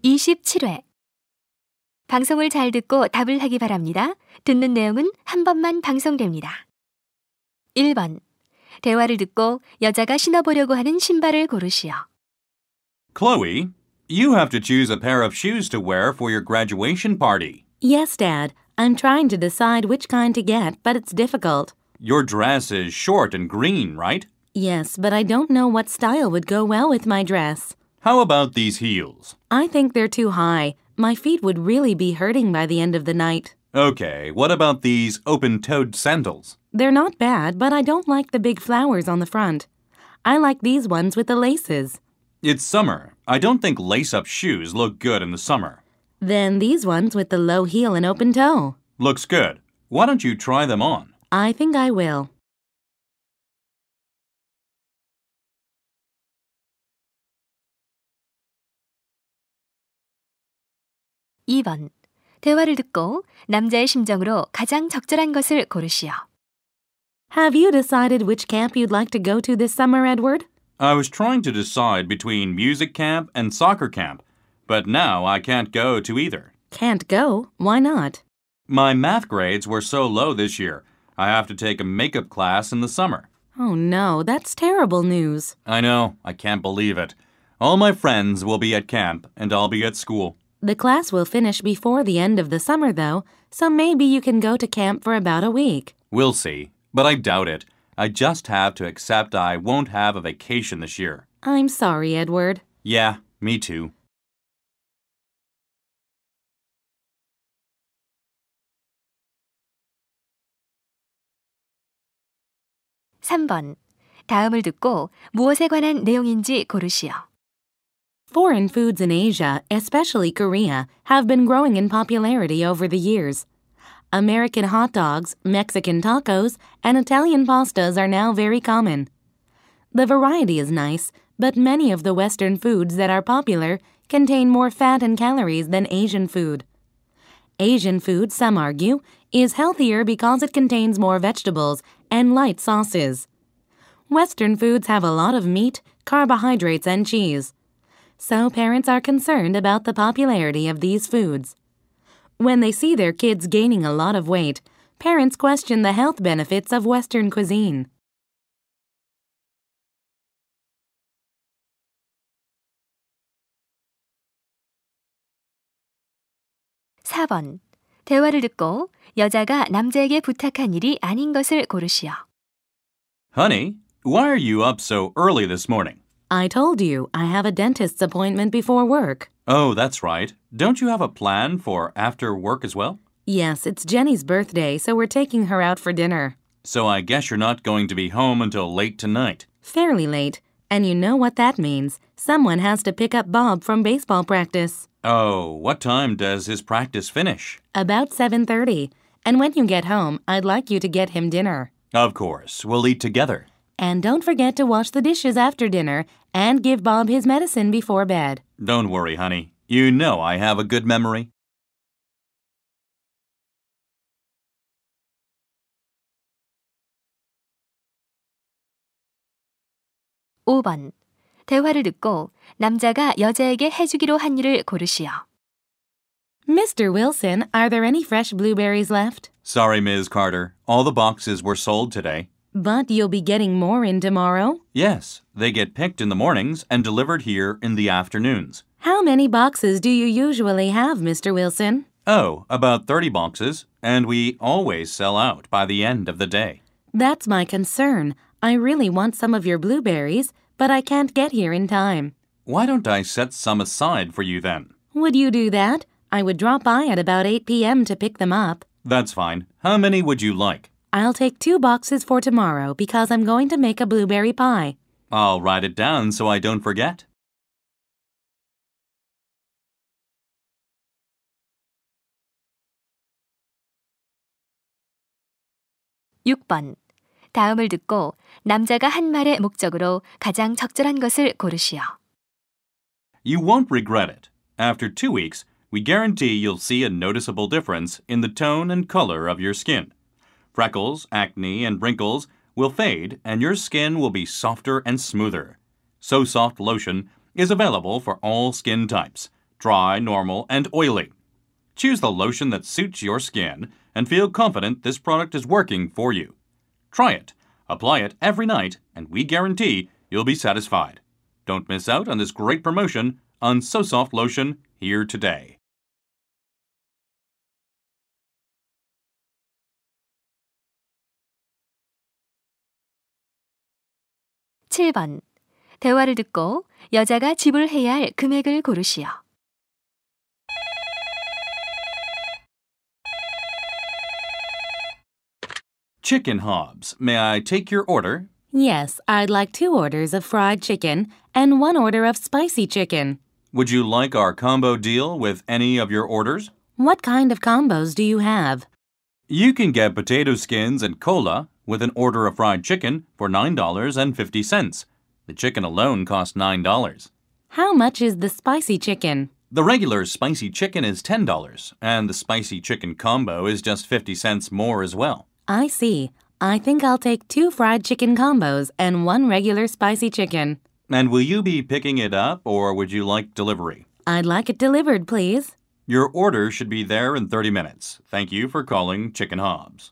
27회. 방송을 잘 듣고 답을 하기 바랍니다. 듣는 내용은 한 번만 방송됩니다. 1번. 대화를 듣고 여자가 신어보려고 하는 신발을 고르시오. Chloe, you have to choose a pair of shoes to wear for your graduation party. Yes, Dad. I'm trying to decide which kind to get, but it's difficult. Your dress is short and green, right? Yes, but I don't know what style would go well with my dress. How about these heels? I think they're too high. My feet would really be hurting by the end of the night. Okay, what about these open-toed sandals? They're not bad, but I don't like the big flowers on the front. I like these ones with the laces. It's summer. I don't think lace-up shoes look good in the summer. Then these ones with the low heel and open toe. Looks good. Why don't you try them on? I think I will. (2번) 대화를 듣고 남자의 심정으로 가장 적절한 것을 고르시오. Have you decided which camp you'd like to go to this summer, Edward? I was trying to decide between music camp and soccer camp, but now I can't go to either. Can't go? Why not? My math grades were so low this year. I have to take a makeup class in the summer. Oh no, that's terrible news. I know. I can't believe it. All my friends will be at camp, and I'll be at school. The class will finish before the end of the summer, though, so maybe you can go to camp for about a week. We'll see, but I doubt it. I just have to accept I won't have a vacation this year. I'm sorry, Edward. Yeah, me too. (3번) 다음을 듣고 무엇에 관한 내용인지 고르시오. Foreign foods in Asia, especially Korea, have been growing in popularity over the years. American hot dogs, Mexican tacos, and Italian pastas are now very common. The variety is nice, but many of the Western foods that are popular contain more fat and calories than Asian food. Asian food, some argue, is healthier because it contains more vegetables and light sauces. Western foods have a lot of meat, carbohydrates, and cheese. So parents are concerned about the popularity of these foods. When they see their kids gaining a lot of weight, parents question the health benefits of Western cuisine. (4번) 대화를 듣고 여자가 남자에게 부탁한 일이 아닌 것을 고르시오. Honey, why are you up so early this morning? I told you, I have a dentist's appointment before work. Oh, that's right. Don't you have a plan for after work as well? Yes, it's Jenny's birthday, so we're taking her out for dinner. So I guess you're not going to be home until late tonight. Fairly late. And you know what that means. Someone has to pick up Bob from baseball practice. Oh, what time does his practice finish? About 7:30. And when you get home, I'd like you to get him dinner. Of course. We'll eat together. And don't forget to wash the dishes after dinner and give Bob his medicine before bed. Don't worry, honey. You know I have a good memory. (5번) 대화를 듣고 남자가 여자에게 해주기로 한 일을 고르시오. Mr. Wilson, are there any fresh blueberries left? Sorry, Ms. Carter. All the boxes were sold today. But you'll be getting more in tomorrow? Yes, they get picked in the mornings and delivered here in the afternoons. How many boxes do you usually have, Mr. Wilson? Oh, about 30 boxes, and we always sell out by the end of the day. That's my concern. I really want some of your blueberries, but I can't get here in time. Why don't I set some aside for you then? Would you do that? I would drop by at about 8 p.m. to pick them up. That's fine. How many would you like? I'll take 2 boxes for tomorrow because I'm going to make a blueberry pie. I'll write it down so I don't forget. (6번) 다음을 듣고 남자가 한 말의 목적으로 가장 적절한 것을 고르시오. You won't regret it. After 2 weeks, we guarantee you'll see a noticeable difference in the tone and color of your skin. Freckles, acne, and wrinkles will fade and your skin will be softer and smoother. So Soft Lotion is available for all skin types. dry, normal, and oily. Choose the lotion that suits your skin and feel confident this product is working for you. Try it, apply it every night, and we guarantee you'll be satisfied. Don't miss out on this great promotion on So Soft Lotion here today. (7번) 대화를 듣고 여자가 지불해야 할 금액을 고르시오. Chicken Hobbs, may I take your order? Yes, I'd like 2 orders of fried chicken and 1 order of spicy chicken. Would you like our combo deal with any of your orders? What kind of combos do you have? You can get potato skins and cola with an order of fried chicken for $9.50. The chicken alone costs $9. How much is the spicy chicken? The regular spicy chicken is $10, and the spicy chicken combo is just 50 cents more as well. I see. I think I'll take 2 fried chicken combos and 1 regular spicy chicken. And will you be picking it up, or would you like delivery? I'd like it delivered, please. Your order should be there in 30 minutes. Thank you for calling Chicken Hobbs.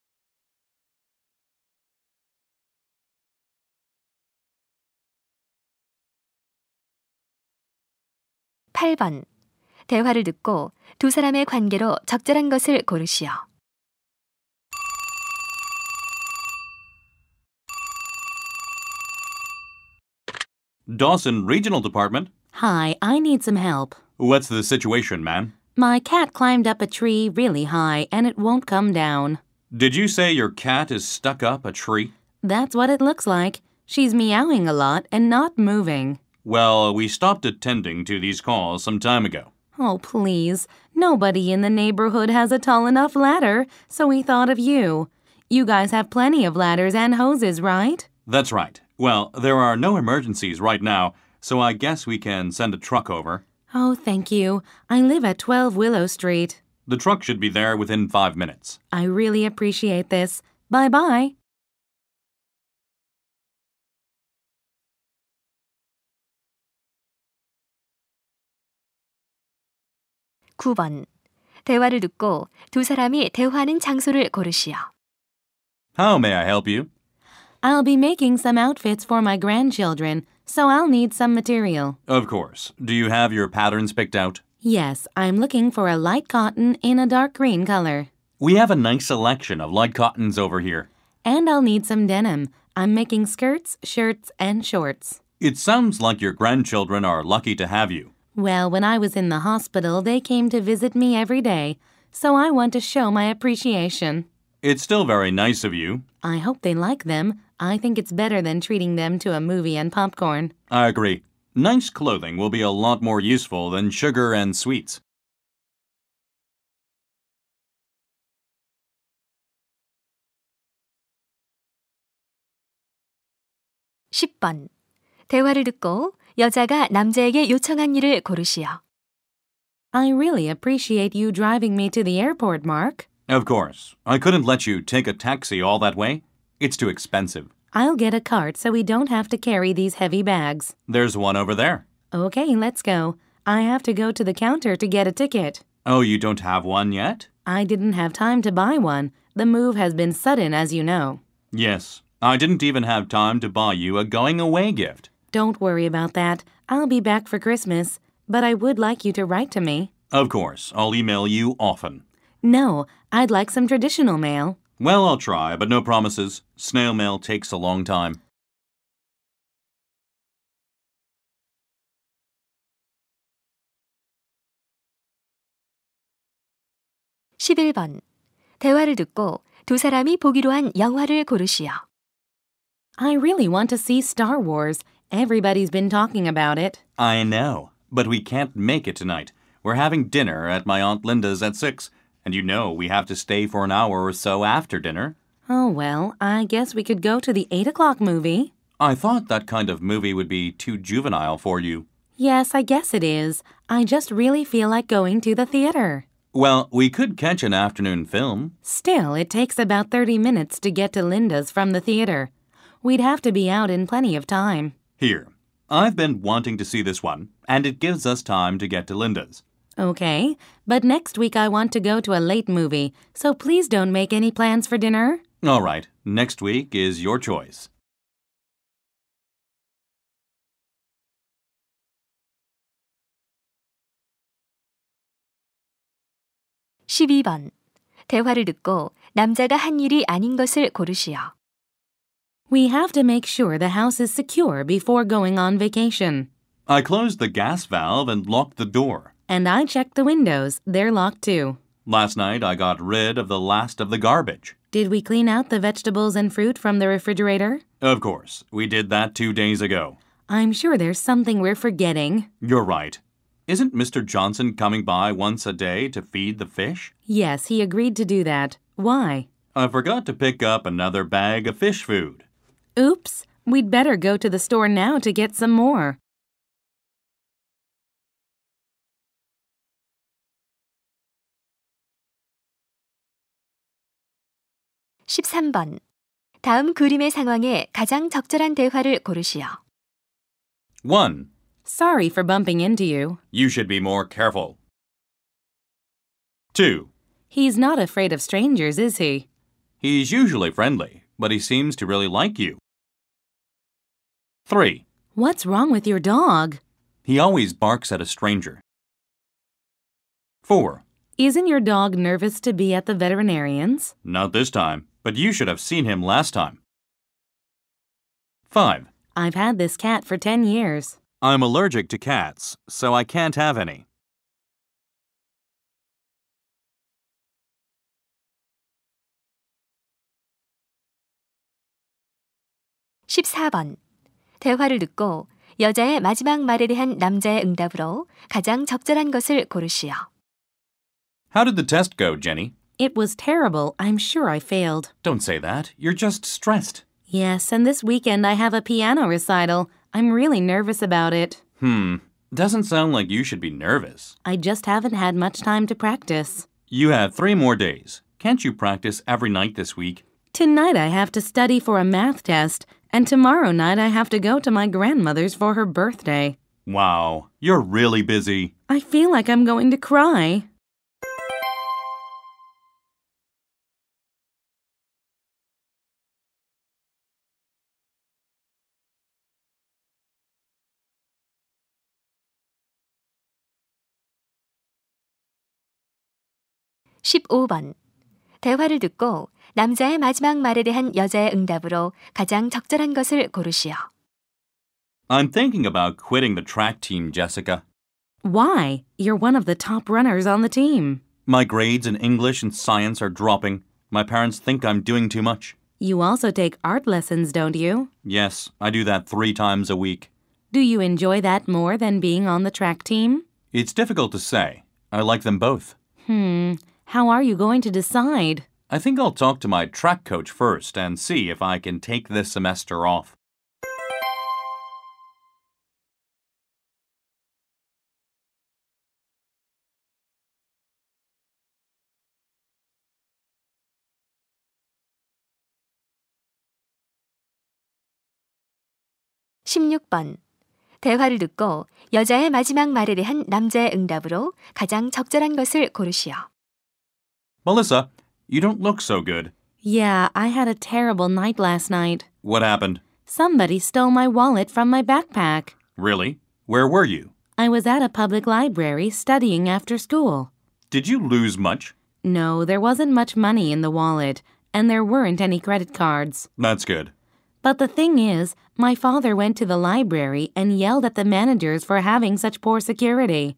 (8번) 대화를 듣고 두 사람의 관계로 적절한 것을 고르시오. Dawson Regional Department. Hi, I need some help. What's the situation, ma'am? My cat climbed up a tree really high and it won't come down. Did you say your cat is stuck up a tree? That's what it looks like. She's meowing a lot and not moving. Well, we stopped attending to these calls some time ago. Oh, please. Nobody in the neighborhood has a tall enough ladder, so we thought of you. You guys have plenty of ladders and hoses, right? That's right. Well, there are no emergencies right now, so I guess we can send a truck over. Oh, thank you. I live at 12 Willow Street. The truck should be there within 5 minutes. I really appreciate this. Bye-bye. (9번) 대화를 듣고 두 사람이 대화하는 장소를 고르시오. How may I help you? I'll be making some outfits for my grandchildren, so I'll need some material. Of course. Do you have your patterns picked out? Yes, I'm looking for a light cotton in a dark green color. We have a nice selection of light cottons over here. And I'll need some denim. I'm making skirts, shirts, and shorts. It sounds like your grandchildren are lucky to have you. Well, when I was in the hospital, they came to visit me every day, so I want to show my appreciation. It's still very nice of you. I hope they like them. I think it's better than treating them to a movie and popcorn. I agree. Nice clothing will be a lot more useful than sugar and sweets. (10번) 대화를 듣고 여자가 남자에게 요청한 일을 고르시오. I really appreciate you driving me to the airport, Mark. Of course. I couldn't let you take a taxi all that way. It's too expensive. I'll get a cart so we don't have to carry these heavy bags. There's one over there. Okay, let's go. I have to go to the counter to get a ticket. Oh, you don't have one yet? I didn't have time to buy one. The move has been sudden, as you know. Yes. I didn't even have time to buy you a going-away gift. Don't worry about that. I'll be back for Christmas, but I would like you to write to me. Of course. I'll email you often. No, I'd like some traditional mail. Well, I'll try, but no promises. Snail mail takes a long time. (11번) 대화를 듣고 두 사람이 보기로 한 영화를 고르시오. I really want to see Star Wars. Everybody's been talking about it. I know, but we can't make it tonight. We're having dinner at my Aunt Linda's at 6, and you know we have to stay for an hour or so after dinner. Oh, well, I guess we could go to the 8 o'clock movie. I thought that kind of movie would be too juvenile for you. Yes, I guess it is. I just really feel like going to the theater. Well, we could catch an afternoon film. Still, it takes about 30 minutes to get to Linda's from the theater. We'd have to be out in plenty of time. Here, I've been wanting to see this one, and it gives us time to get to Linda's. Okay, but next week I want to go to a late movie, so please don't make any plans for dinner. All right, next week is your choice. (12번) 대화를 듣고 남자가 한 일이 아닌 것을 고르시오. We have to make sure the house is secure before going on vacation. I closed the gas valve and locked the door. And I checked the windows. They're locked too. Last night I got rid of the last of the garbage. Did we clean out the vegetables and fruit from the refrigerator? Of course, we did that 2 days ago. I'm sure there's something we're forgetting. You're right. Isn't Mr. Johnson coming by once a day to feed the fish? Yes, he agreed to do that. Why? I forgot to pick up another bag of fish food. Oops, we'd better go to the store now to get some more. (13번) 다음 그림의 상황에 가장 적절한 대화를 고르시오. 1. Sorry for bumping into you. You should be more careful. 2. He's not afraid of strangers, is he? He's usually friendly, but he seems to really like you. 3. What's wrong with your dog? He always barks at a stranger. 4. Isn't your dog nervous to be at the veterinarian's? Not this time, but you should have seen him last time. 5. I've had this cat for 10 years. I'm allergic to cats, so I can't have any. (14번) 대화를 듣고 여자의 마지막 말에 대한 남자의 응답으로 가장 적절한 것을 고르시오. How did the test go, Jenny? It was terrible. I'm sure I failed. Don't say that. You're just stressed. Yes, and this weekend I have a piano recital. I'm really nervous about it. Doesn't sound like you should be nervous. I just haven't had much time to practice. You have 3 more days. Can't you practice every night this week? Tonight I have to study for a math test, and tomorrow night I have to go to my grandmother's for her birthday. Wow, you're really busy. I feel like I'm going to cry. (15번) 대화를 듣고 남자의 마지막 말에 대한 여자의 응답으로 가장 적절한 것을 고르시오. I'm thinking about quitting the track team, Jessica. Why? You're one of the top runners on the team. My grades in English and science are dropping. My parents think I'm doing too much. You also take art lessons, don't you? Yes, I do that 3 times a week. Do you enjoy that more than being on the track team? It's difficult to say. I like them both. How are you going to decide? I think I'll talk to my track coach first and see if I can take this semester off. (16번) 대화를 듣고 여자의 마지막 말에 대한 남자의 응답으로 가장 적절한 것을 고르시오. Melissa, you don't look so good. Yeah, I had a terrible night last night. What happened? Somebody stole my wallet from my backpack. Really? Where were you? I was at a public library studying after school. Did you lose much? No, there wasn't much money in the wallet, and there weren't any credit cards. That's good. But the thing is, my father went to the library and yelled at the managers for having such poor security.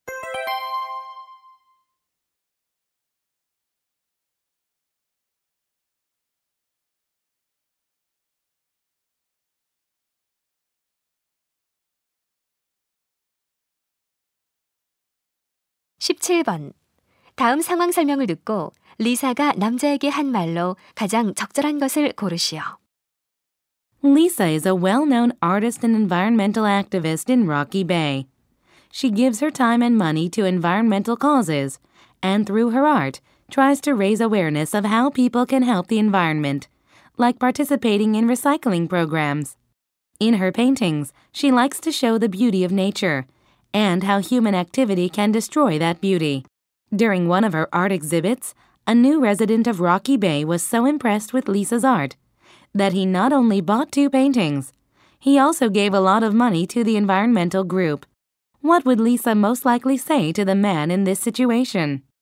(17번) 다음 상황 설명을 듣고 리사가 남자에게 한 말로 가장 적절한 것을 고르시오. Lisa is a well-known artist and environmental activist in Rocky Bay. She gives her time and money to environmental causes, and through her art, tries to raise awareness of how people can help the environment, like participating in recycling programs. In her paintings, she likes to show the beauty of nature and how human activity can destroy that beauty. During one of her art exhibits, a new resident of Rocky Bay was so impressed with Lisa's art that he not only bought 2 paintings, he also gave a lot of money to the environmental group. What would Lisa most likely say to the man in this situation?